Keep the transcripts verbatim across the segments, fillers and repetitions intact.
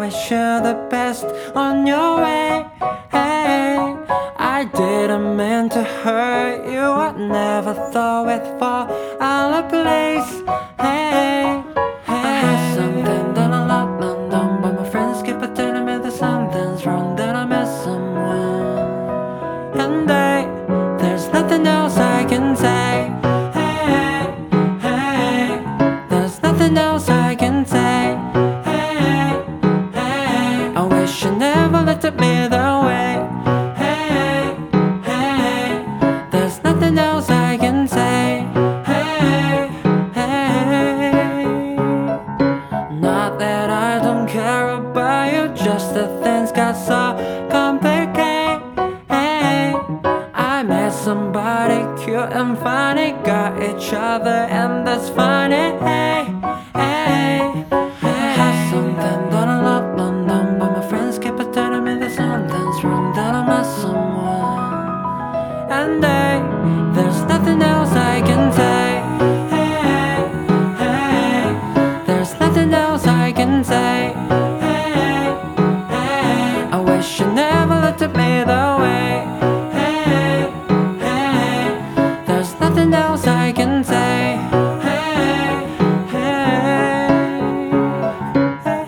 wish you the best on your way. Hey, I didn't mean to hurt you, I never thought we'd fall out of place. Hey, hey, I had something that I love London, but my friends keep on telling me that something's wrong, that I miss someone. And I, there's nothing else I can say. Hey, hey, there's nothing else I can say. Hey, hey, I wish you never left me that way. Hey, hey, there's nothing else I can say. Hey, hey, not that I don't care about you, just that things got so complicated. I met somebody cute and funny, got each other and that's funny. Hey, hey, I have something that I love London, but my friends keep on telling me that something's wrong, that I met someone. And hey, there's nothing else I can say. Hey, hey, there's nothing else I can say. Hey, hey, I wish you never looked at me that way. Hey, hey, there's nothing else I can say. Hey, hey, hey,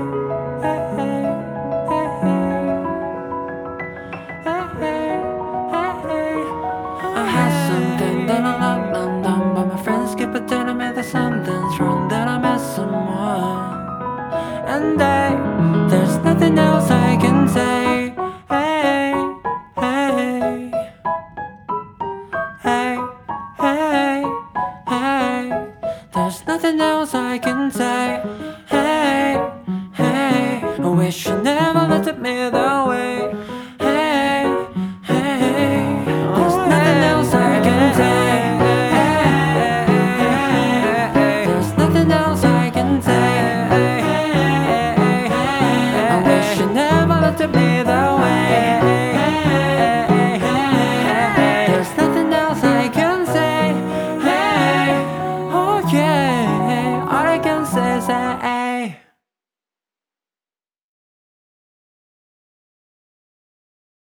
hey, hey, I had something that I love London, but my friends keep on telling me that something's wrong, that I met someone. And I, there's nothing else I can say. Hey, hey, hey, hey, hey, there's nothing else I can say.